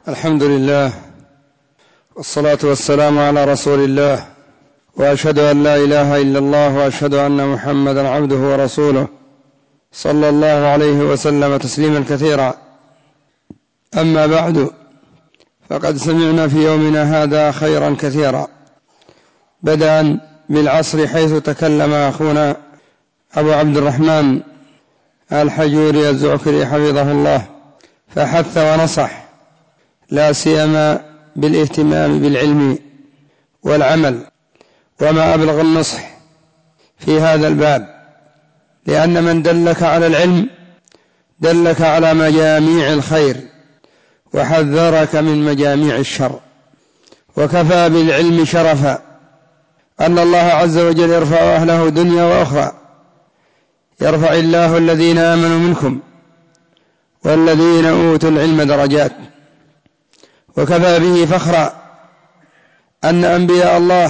الحمد لله والصلاة والسلام على رسول الله، وأشهد أن لا إله إلا الله، وأشهد أن محمدا عبده ورسوله صلى الله عليه وسلم تسليما كثيرا. أما بعد، فقد سمعنا في يومنا هذا خيرا كثيرا، بدءا بالعصر حيث تكلم أخونا أبو عبد الرحمن الحجوري الزعكري حفظه الله، فحث ونصح لا سيما بالاهتمام بالعلم والعمل، وما أبلغ النصح في هذا الباب، لأن من دلك على العلم دلك على مجاميع الخير وحذرك من مجاميع الشر. وكفى بالعلم شرفا أن الله عز وجل يرفع أهله دنيا وأخرى، يرفع الله الذين آمنوا منكم والذين أوتوا العلم درجات. وكفى به فخرا أن أنبياء الله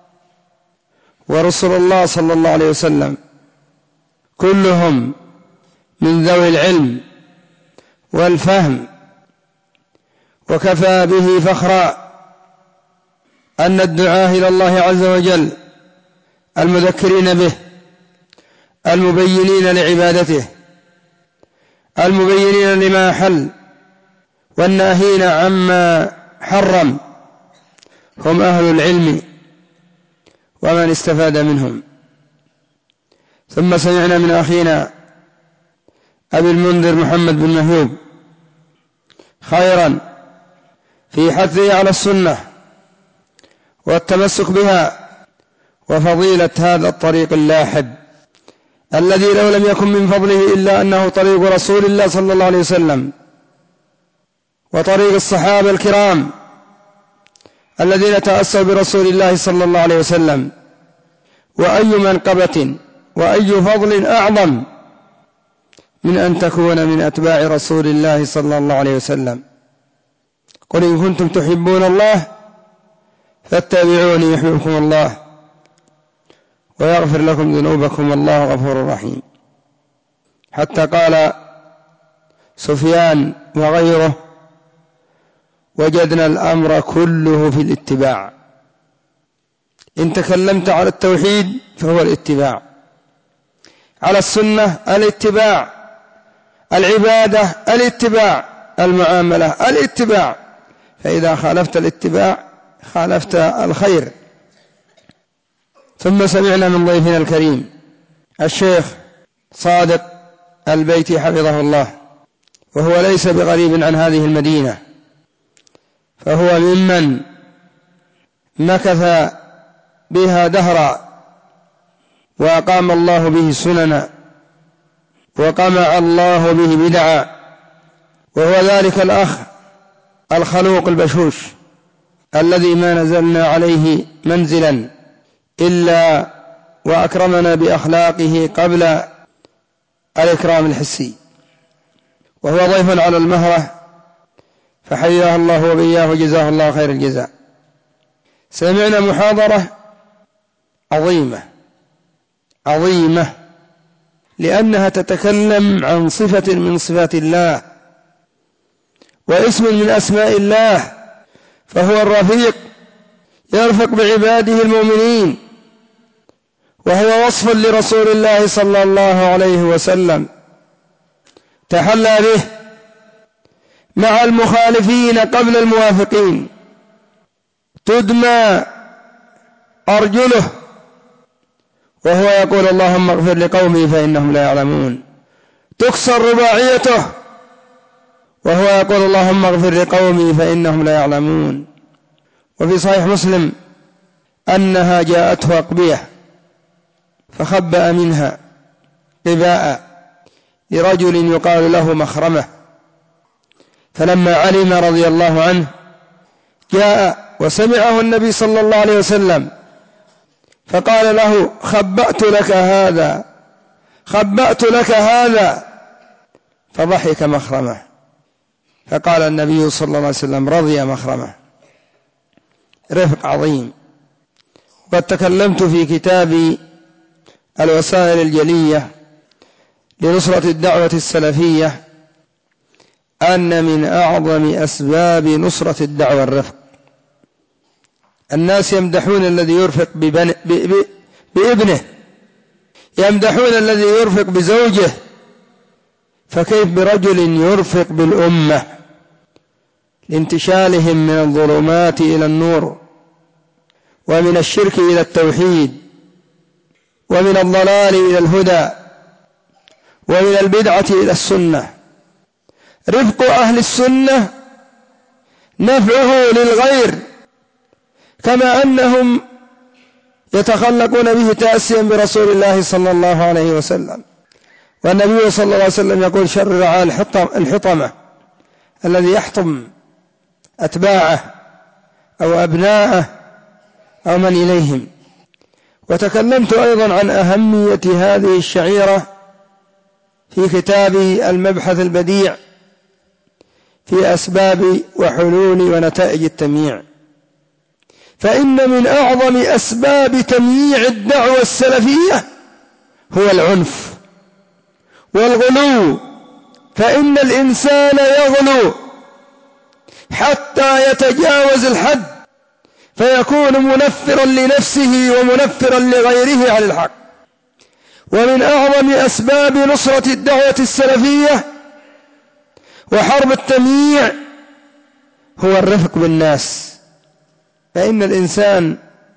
ورسل الله صلى الله عليه وسلم كلهم من ذوي العلم والفهم. وكفى به فخرا أن الدعاة إلى الله عز وجل المذكرين به، المبينين لعبادته، المبينين لما حل والناهين عما حرم، هم أهل العلم ومن استفاد منهم. ثم سمعنا من أخينا أبي المنذر محمد بن مهيوب خيرا في حثه على السنة والتمسك بها، وفضيلة هذا الطريق اللاحب الذي لو لم يكن من فضله إلا أنه طريق رسول الله صلى الله عليه وسلم وطريق الصحابة الكرام الذين تأسوا برسول الله صلى الله عليه وسلم. وأي منقبة وأي فضل أعظم من أن تكون من أتباع رسول الله صلى الله عليه وسلم. قل إن كنتم تحبون الله فاتبعوني يحببكم الله ويغفر لكم ذنوبكم والله غفور رحيم. حتى قال سفيان وغيره: وجدنا الأمر كله في الاتباع. إن تكلمت على التوحيد فهو الاتباع، على السنة الاتباع، العبادة الاتباع، المعاملة الاتباع. فإذا خالفت الاتباع خالفت الخير. ثم سمعنا من ضيفنا الكريم الشيخ صادق البيتي حفظه الله، وهو ليس بغريب عن هذه المدينة، فهو ممن مكث بها دهرا وأقام الله به سننا وقمع الله به بدعا، وهو ذلك الأخ الخلوق البشوش الذي ما نزلنا عليه منزلا إلا وأكرمنا بأخلاقه قبل الإكرام الحسي، وهو ضيف على المهرة، فحياه الله وبياه وجزاه الله خير الجزاء. سمعنا محاضرة عظيمة لأنها تتكلم عن صفة من صفات الله واسم من أسماء الله، فهو الرفيق يرفق بعباده المؤمنين، وهو وصف لرسول الله صلى الله عليه وسلم تحلى به مع المخالفين قبل الموافقين، تدمى أرجله وهو يقول: اللهم اغفر لقومي فإنهم لا يعلمون. تكسر رباعيته وهو يقول: اللهم اغفر لقومي فإنهم لا يعلمون. وفي صحيح مسلم أنها جاءته أقبية فخبأ منها قباء لرجل يقال له مخرمة، فلما علم رضي الله عنه جاء وسمعه النبي صلى الله عليه وسلم فقال له: خبأت لك هذا. فضحك مخرمة، فقال النبي صلى الله عليه وسلم: رضي مخرمة. رفق عظيم. وقد تكلمت في كتابي الوسائل الجلية لنصرة الدعوة السلفية أن من أعظم أسباب نصرة الدعوة الرفق. الناس يمدحون الذي يرفق بابنه، يمدحون الذي يرفق بزوجه، فكيف برجل يرفق بالأمة لانتشالهم من الظلمات إلى النور، ومن الشرك إلى التوحيد، ومن الضلال إلى الهدى، ومن البدعة إلى السنة. رفق أهل السنة نفعه للغير، كما أنهم يتخلقون به تأسيا برسول الله صلى الله عليه وسلم. والنبي صلى الله عليه وسلم يقول: شر رعاء الحطمة، الذي يحطم أتباعه أو أبناءه أو من إليهم. وتكلمت أيضا عن أهمية هذه الشعيرة في كتابي المبحث البديع في أسباب وحلول ونتائج التمييع. فإن من أعظم أسباب تمييع الدعوة السلفية هو العنف والغلو، فإن الإنسان يغلو حتى يتجاوز الحد فيكون منفرا لنفسه ومنفرا لغيره عن الحق. ومن أعظم أسباب نصرة الدعوة السلفية وحرب التمييع هو الرفق بالناس. فإن الإنسان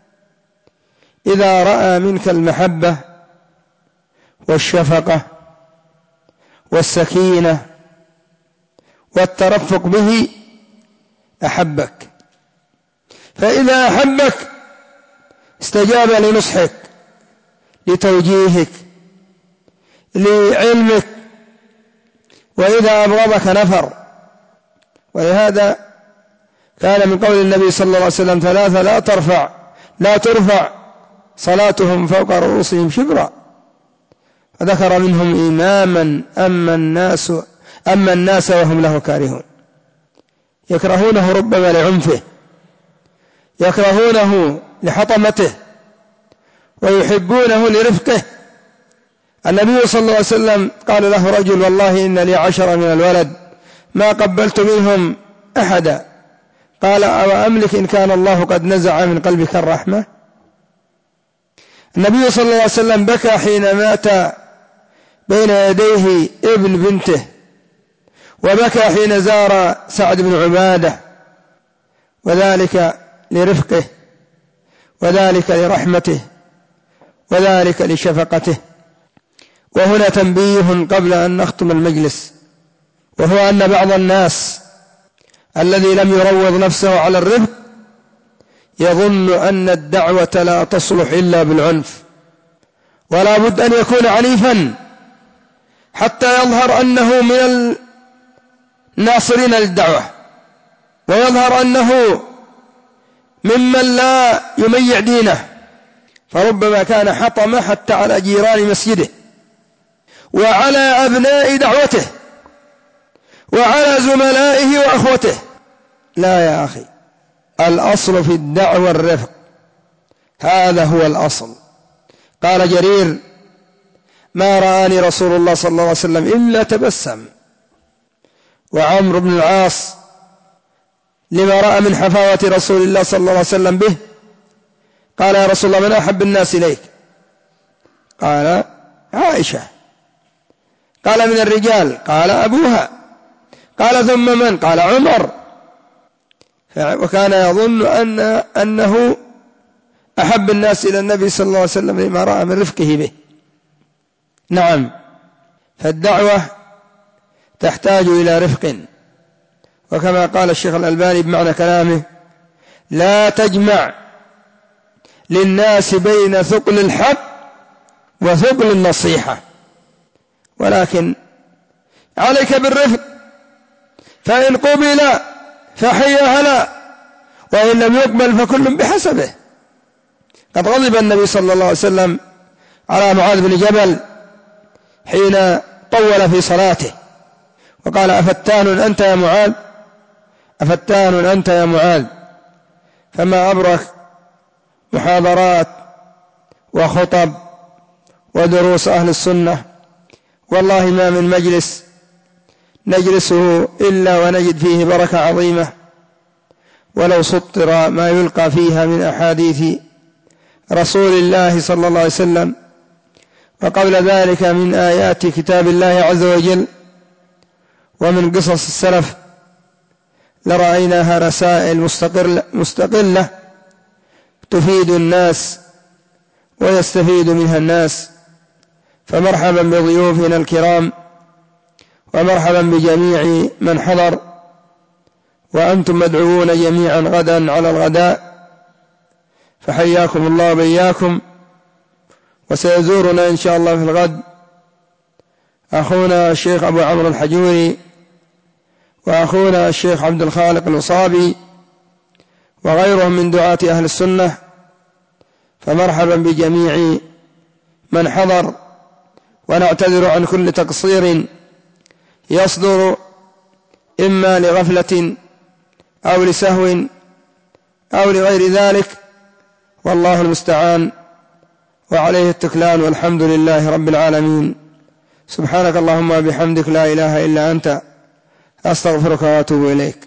إذا رأى منك المحبة والشفقة والسكينة والترفق به أحبك، فإذا أحبك استجاب لنصحك، لتوجيهك، لعلمك، وإذا أبغضك نفر. ولهذا كان من قول النبي صلى الله عليه وسلم: ثلاثة لا ترفع صلاتهم فوق رؤوسهم شبرا. فذكر منهم إماما أما الناس وهم له كارهون، يكرهونه ربما لعنفه، يكرهونه لحطمته، ويحبونه لرفقه. النبي صلى الله عليه وسلم قال له رجل: والله إن لي 10 من الولد ما قبلت منهم أحدا. قال: أو أملك إن كان الله قد نزع من قلبك الرحمة. النبي صلى الله عليه وسلم بكى حين مات بين يديه ابن بنته، وبكى حين زار سعد بن عبادة، وذلك لرفقه، وذلك لرحمته، وذلك لشفقته. وهنا تنبيه قبل أن نختم المجلس، وهو أن بعض الناس الذي لم يروض نفسه على الرفق يظن أن الدعوة لا تصلح إلا بالعنف، ولا بد أن يكون عنيفا حتى يظهر أنه من الناصرين للدعوة، ويظهر أنه ممن لا يميع دينه. فربما كان حطم حتى على جيران مسجده، وعلى أبناء دعوته، وعلى زملائه وأخوته. لا يا أخي، الأصل في الدعوة الرفق، هذا هو الأصل. قال جرير: ما رآني رسول الله صلى الله عليه وسلم إلا تبسم. وعمرو بن العاص لما رأى من حفاوة رسول الله صلى الله عليه وسلم به قال: يا رسول الله من أحب الناس إليك؟ قال: عائشة. قال: من الرجال؟ قال: أبوها. قال: ثم من؟ قال: عمر. وكان يظن أنه أحب الناس إلى النبي صلى الله عليه وسلم لما رأى من رفقه به. نعم، فالدعوة تحتاج إلى رفق، وكما قال الشيخ الألباني بمعنى كلامه: لا تجمع للناس بين ثقل الحق وثقل النصيحة، ولكن عليك بالرفق، فإن قبل فحيا هلا، وإن لم يقبل فكل بحسبه. قد غضب النبي صلى الله عليه وسلم على معاذ بن جبل حين طول في صلاته، وقال: أفتان أنت يا معاذ، أفتان أنت يا معاذ. فما أبرك محاضرات وخطب ودروس أهل السنة، والله ما من مجلس نجلسه إلا ونجد فيه بركة عظيمة، ولو سطر ما يلقى فيها من أحاديث رسول الله صلى الله عليه وسلم، وقبل ذلك من آيات كتاب الله عز وجل ومن قصص السلف، لرأيناها رسائل مستقلة تفيد الناس ويستفيد منها الناس. فمرحبا بضيوفنا الكرام، ومرحبا بجميع من حضر، وأنتم مدعوون جميعا غدا على الغداء، فحياكم الله وبياكم. وسيزورنا إن شاء الله في الغد أخونا الشيخ أبو عمرو الحجوري، وأخونا الشيخ عبد الخالق الوصابي، وغيرهم من دعاة أهل السنة. فمرحبا بجميع من حضر، ونعتذر عن كل تقصير يصدر إما لغفلة أو لسهو أو لغير ذلك، والله المستعان وعليه التكلان، والحمد لله رب العالمين. سبحانك اللهم وبحمدك، لا إله إلا أنت، أستغفرك وأتوب إليك.